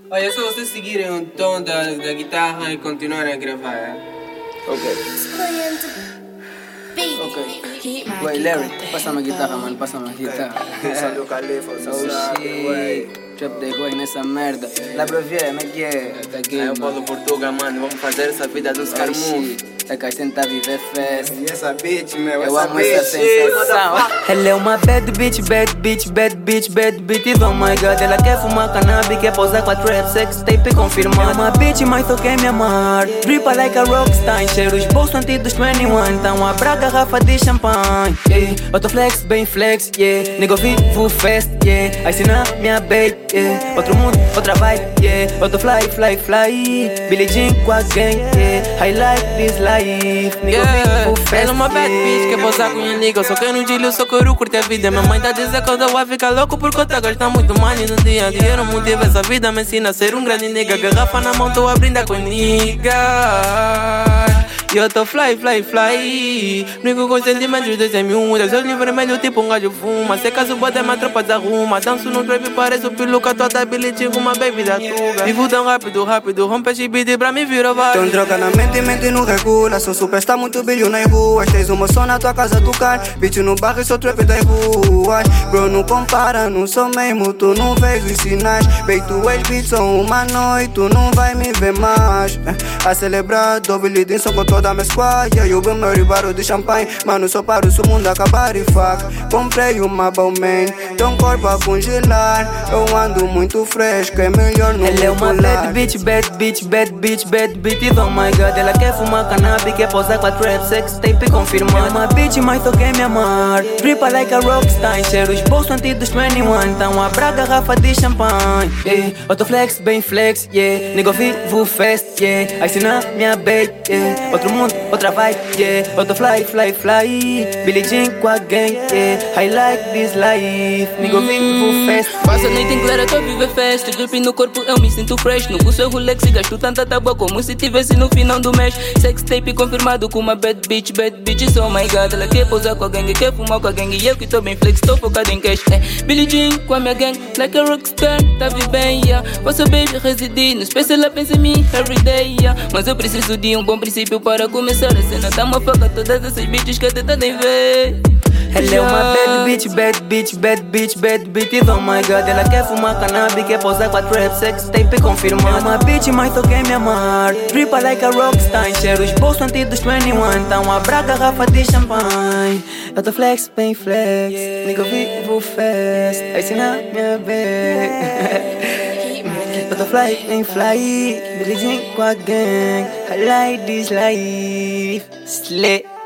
Olha, é só vocês seguirem o tom da guitarra e continuarem a gravar, é? Ok. Wait, Larry, passa-me a guitarra, mano, passa-me a guitarra. Salve o Califa, Oh shit, trap de goi nessa merda. Lá pra ver, como é que é? Tá aqui, É o Paulo Portuga, mano, vamos fazer essa vida dos carmus. É que a gente tá a viver festa. E essa bitch, meu, Eu essa amo essa bitch. sensação. Ela é uma bad bitch, bad bitch, bad bitch, bad bitch. Oh my god, ela quer fumar cannabis, quer posar com a trap, sex tape confirmado. É uma bitch, mas só quer me amar. Dripa like a rockstar, encher os bolsos antes 21. Então abra a garrafa de champanhe. Yeah. Outro flex, bem flex, yeah. Nego vivo fest, yeah. Aí ensina minha babe, yeah. Outro mundo, outra vibe, yeah. Outro fly, fly, fly. Billie Jean com a gang, yeah. I like this life. Ela é uma bad bitch, quer posar com minha nigga. Só quero um dilho, só quero curtir a vida. Minha mãe tá dizendo que eu vou ficar louco porque eu tô gastando muito money no dia a dia. Eu não motivo essa vida, me ensina a ser um grande nigga. Garrafa na mão, tô a brindar com nigga. E eu tô fly, fly, fly. Brinco com sentimentos desde miúdas. Olho vermelho tipo um gajo fuma. Se caso bota minha tropa desarruma. Danço no trap, pareço piluca. Toda ability com uma baby da tuga. Vivo tão rápido, rápido. Rompe chibite pra me virar vários. Tão droga na mente, mente não regula. Sou super, está muito brilho nas ruas. Tens uma som na tua casa tocar. Bitch no barro, sou trap das ruas. Bro, não compara, não sou mesmo. Tu não vês os sinais. Bem, tu és bitch, só uma noite. Tu não vai me ver mais. A celebrar, double dance com toda a minha squad. Eu vi meu ribaro de champanhe. Mano, só paro se o mundo acabar e fuck. Comprei uma Bowman, tão corpo a congelar. Eu ando muito fresco, é melhor não ela é uma pular. bad bitch, bad bitch, bad bitch, bad bitch. Oh my god, ela quer fumar cannabis, quer posar com a trap, sex tape confirmado. É uma bitch, mas só quer me amar. Dripa like a rockstar, encher os bolsos antes 21. Então abra a garrafa de champanhe, yeah. Outro flex, bem flex, yeah. Nego vivo fest, yeah. Aí ensina minha babe, yeah. Outro mundo, outra vibe, yeah. Outro fly, fly, fly. Billie Jean com a gang, yeah. I like this life. Nego vivo fest, Passa a noite em clara, tô a viver festa. Drip no corpo, eu me sinto fresh. No pulso eu Rolex e gasto tanta tábua como se tivesse no final do mês. Sex tape confirmado com uma bad bitch, oh my god. Ela quer pousar com a gangue, quer fumar com a gangue. E eu que tô bem flex, tô focado em cash. Billie Jean com a minha gang, like a rockstar, tá vivendo, yeah. Posso baby residir, no space ela pensa em mim everyday, yeah. Mas eu preciso de um bom princípio para começar a cena. Dá uma faca a todas essas bitches que até nem ver. ela é uma bad bitch, bad bitch, bad bitch, bad bitch. Oh my god, ela quer fumar cannabis, quer posar com a trap, sex tape confirmado. É uma bitch, mas só quer me amar. Dripa like a rockstar, encher os bolsos antes 21. Então abra a garrafa de champanhe. Eu tô flex, bem flex, nigga vivo fest. Aí ensina minha baby. Eu tô fly, bem fly. Billie Jean com a gang. I like this life. Slay.